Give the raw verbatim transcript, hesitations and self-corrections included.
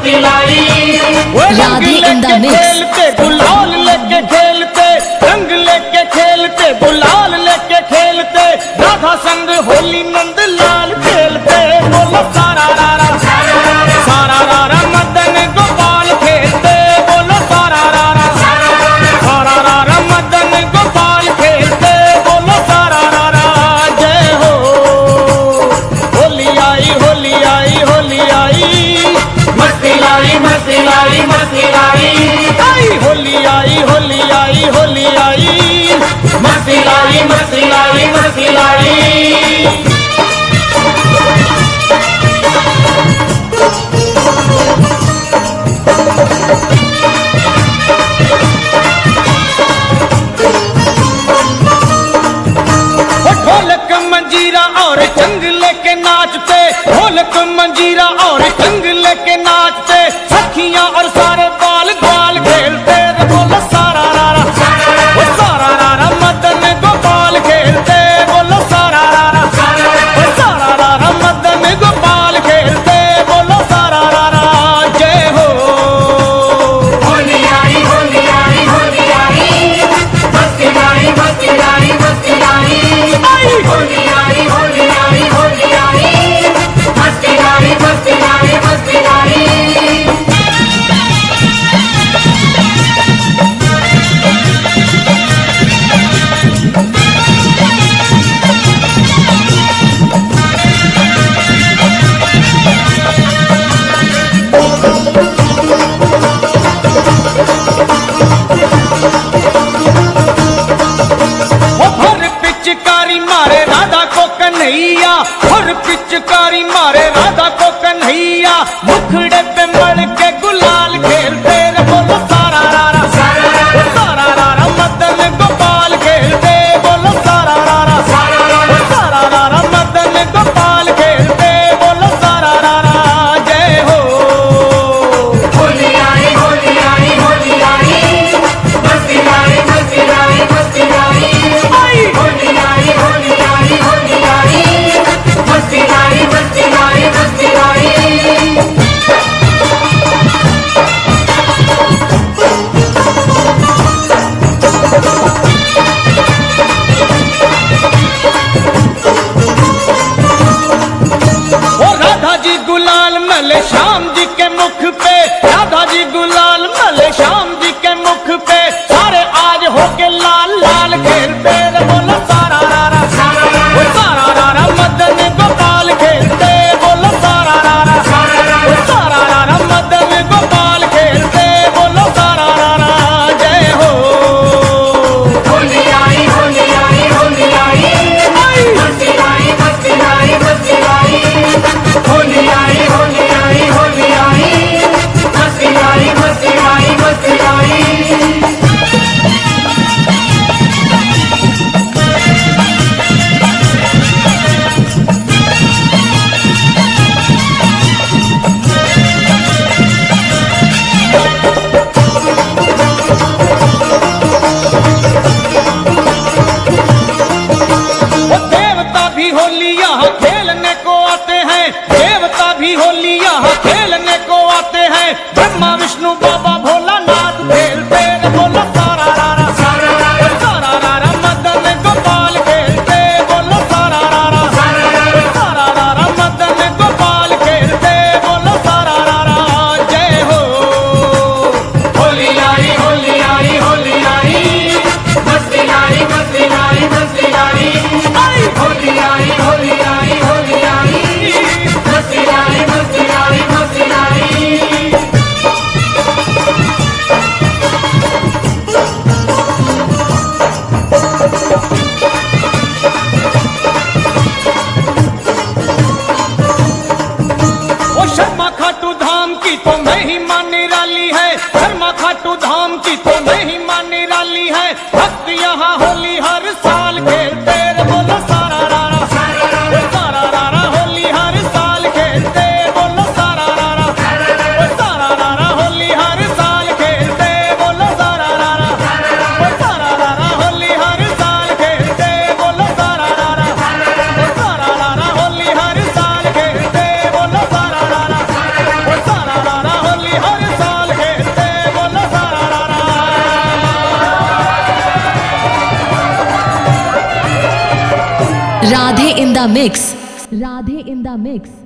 मस्ती लाई। Radhe in the mix. खेलते गुलाल लेके खेलते, रंग लेके खेलते, गुलाल लेके खेलते, राधा संग होली नंद लाल खेलते। बोलो सारा रारा सारा रारा मदन गोपाल खेलते। बोलो सारा रारा सारा रारा मदन गोपाल खेलते। बोलो सारा रारा जय हो। होली आई होली आई होली आई, मस्ती लाई मस्ती लाई मस्ती लाई। आई होली आई होली आई होली आई, मस्ती लाई मस्ती लाई मस्ती लाई। ढोलक मंजीरा और चंग लेके नाचते, ढोलक मंजीरा और चंग लेके नाचते, सखियां और सारे बाल ग्वाल खेलते। बोलो सारा रारा वो सारा रारा मदन गोपाल खेलते। बोलो सारा रारा वो सारा रारा मदन गोपाल खेलते। बोलो सारा रारा जय हो। होली आई होली आई होली आई, मस्ती लाई मस्ती लाई मस्ती लाई। होली आई होली आई होली आई, मस्ती लाई मस्ती लाई मस्ती लाई। हर पिचकारी मारे राधा को कन्हैया, हर पिचकारी मारे राधा को कन्हैया, मुखड़े पे मड़ के गुलाल खेलते। बोलो सारा रारा वो सारा रारा मदन गोपाल खेलते। बोलो सारा रारा वो सारा रारा मदन गोपाल खेलते। बोलो सारा रारा जय हो। होली आई होली आई होली आई, मस्ती लाई मस्ती लाई मस्ती लाई। होली आई होली आई होली आई, मस्ती लाई मस्ती लाई मस्ती लाई। ओ राधा जी गुलाल मले श्याम जी के मुख पे, राधा जी गुलाल मले श्याम जी के मुख पे, सारे आज होके लाल लाल खेलते। बोलो सारा रारा वो सारा रारा मदन गोपाल खेलते। बोलो सारा रारा वो सारा रारा मदन गोपाल खेलते। बोलो सारा रारा जय हो। होली आई होली आई होली आई, मस्ती लाई मस्ती लाई मस्ती लाई। होली आई होली आई होली आई, मस्ती लाई मस्ती Radhe in the mix. Radhe in the mix.